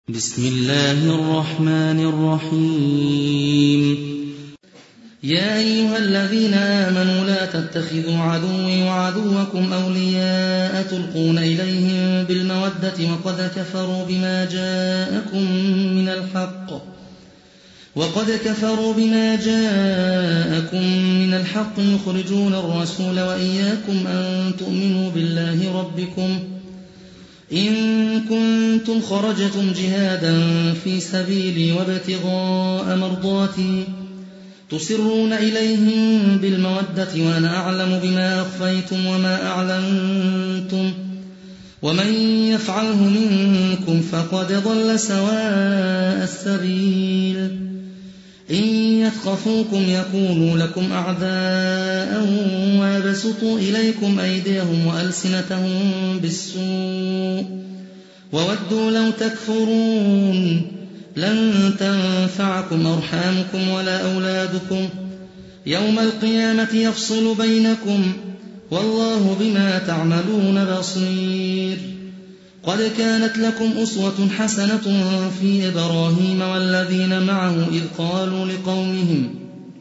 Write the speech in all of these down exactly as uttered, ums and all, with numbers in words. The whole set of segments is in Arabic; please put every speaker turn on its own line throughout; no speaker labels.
بسم الله الرحمن الرحيم يا أيها الذين آمنوا لا تتخذوا عدوي وعدوكم أولياء تلقون إليهم بالمودة وقد كفروا بما جاءكم من الحق وقد كفروا بما جاءكم من الحق يخرجون الرسول وإياكم أن تؤمنوا بالله ربكم إن كنتم خرجتم جهادا في سبيلي وابتغاء مرضاتي تسرون إليهم بالمودة وأنا أعلم بما أخفيتم وما أعلنتم ومن يفعله منكم فقد ضل سواء السبيل إن يثقفوكم يكونوا لكم أعداء ويبسطوا إليكم أيديهم وألسنتهم بالسوء وودوا لو تكفرون لن تنفعكم أرحامكم ولا أولادكم يوم القيامة يفصل بينكم والله بما تعملون بصير قد كانت لكم أسوة حسنة في إبراهيم والذين معه إذ قالوا لقومهم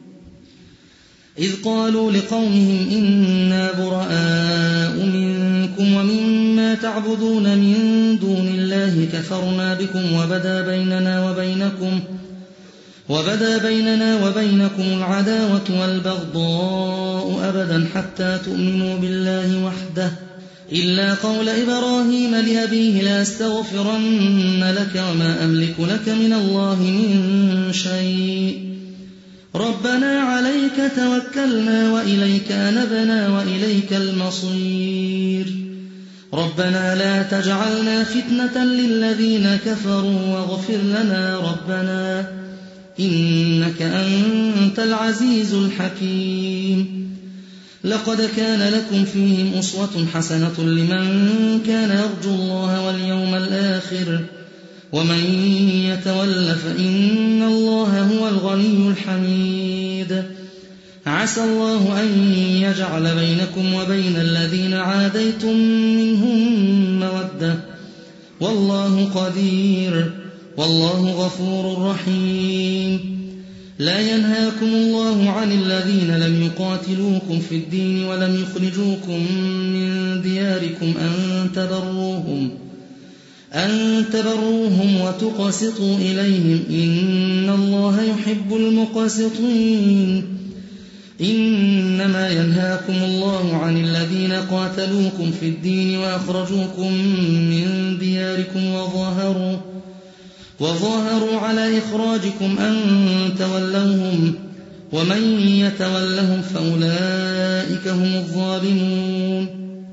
إذ قالوا لقومهم إنا براء منكم ومما تعبدون من دون الله كفرنا بكم وبدا بيننا وبينكم وبدا بيننا وبينكم العداوة والبغضاء أبدا حتى تؤمنوا بالله وحده إلا قول إبراهيم لأبيه لأستغفرن لك وما أملك لك من الله من شيء ربنا عليك توكلنا وإليك أنبنا وإليك المصير ربنا لا تجعلنا فتنة للذين كفروا واغفر لنا ربنا إنك أنت العزيز الحكيم لقد كان لكم فيهم أسوة حسنة لمن كان يرجو الله واليوم الآخر ومن يتول فإن الله هو الغني الحميد عسى الله أن يجعل بينكم وبين الذين عاديتم منهم مودة والله قدير والله غفور رحيم لا ينهاكم الله عن الذين لم يقاتلوكم في الدين ولم يخرجوكم من دياركم أن تبروهم أن تبروهم وتقسطوا إليهم إن الله يحب المقسطين إنما ينهاكم الله عن الذين قاتلوكم في الدين وأخرجوكم من دياركم وظاهروا وظاهروا على إخراجكم أن تولوهم ومن يتولهم فأولئك هم الظالمون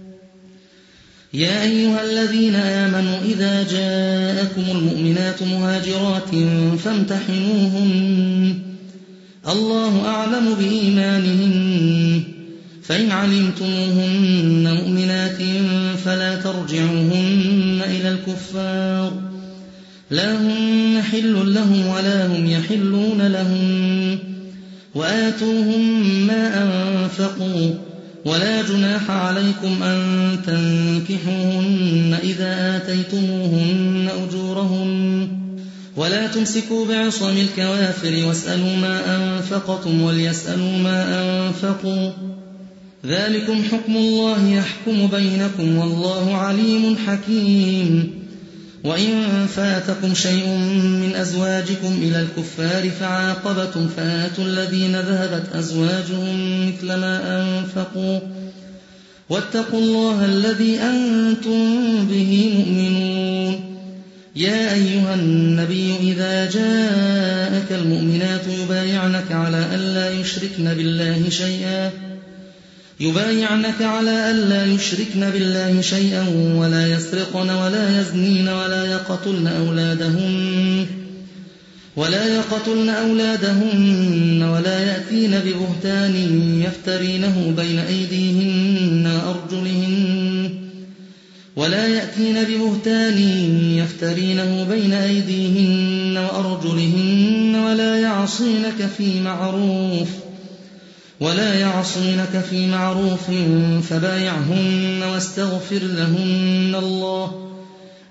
يا أيها الذين آمنوا إذا جاءكم المؤمنات مهاجرات فامتحنوهن الله أعلم بإيمانهن فإن علمتموهن مؤمنات فلا ترجعوهن إلى الكفار لا هن حل لهم ولا هم يحلون لهم وآتوهم ما أنفقوا ولا جناح عليكم أن تنكحوهن إذا آتيتموهن أجورهن ولا تمسكوا بعصم الكوافر واسألوا ما أنفقتم وليسألوا ما أنفقوا ذلكم حكم الله يحكم بينكم والله عليم حكيم وإن فاتكم شيء من أزواجكم إلى الكفار فعاقبتم فآتوا الذين ذهبت أزواجهم مثل ما أنفقوا واتقوا الله الذي أنتم به مؤمنون يا أيها النبي إذا جاءك المؤمنات يبايعنك على ألا يشركن بالله شيئا يبايعنك على ألا يشركن بالله شيئا ولا يسرقن ولا يزنين ولا يقتلن أولادهن ولا يقتلن أولادهن ولا يأتين ببهتان يفترينه بين أيديهن وأرجلهن ولا يأتين ببهتان يفترينه بين أيديهن وأرجلهن ولا يعصينك في معروف ولا يعصينك في معروف فبايعهن واستغفر لهن الله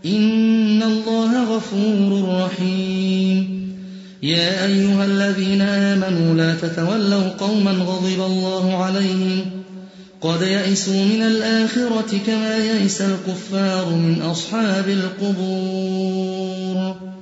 إن الله غفور رحيم يا أيها الذين آمنوا لا تتولوا قوما غضب الله عليهم قد يئسوا من الآخرة كما يئس الكفار من أصحاب القبور